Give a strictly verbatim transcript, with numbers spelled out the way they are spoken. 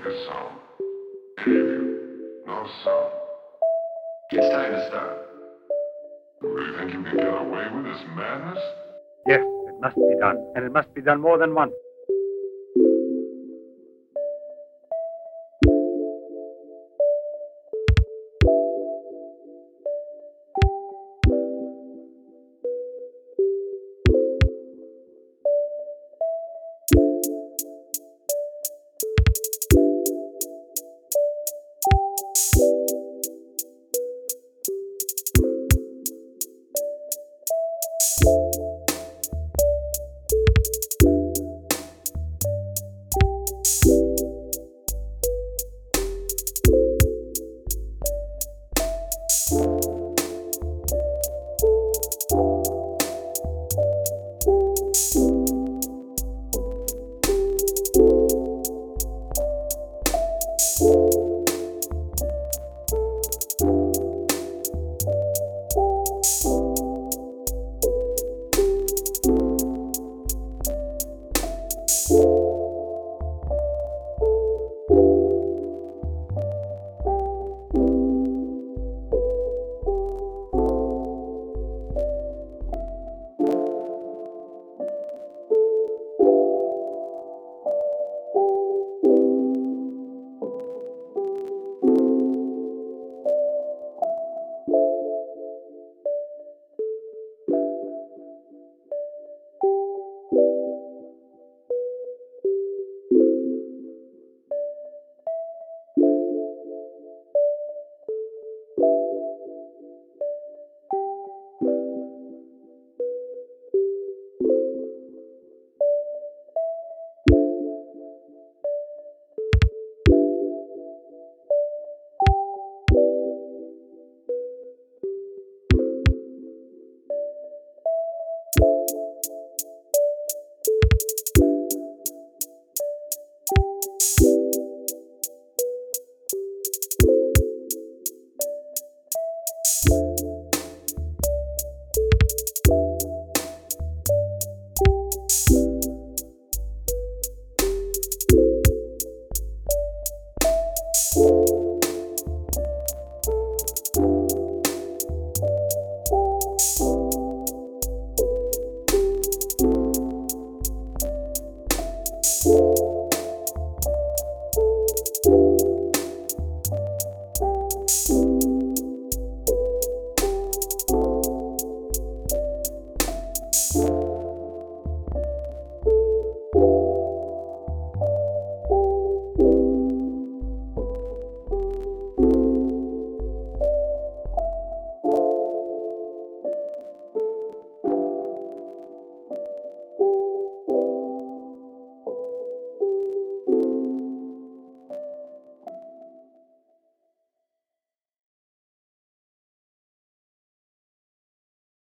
make a sound. Any of you, not a sound. It's time to start. You really think you can get away with this madness? Yes, it must be done, and it must be done more than once.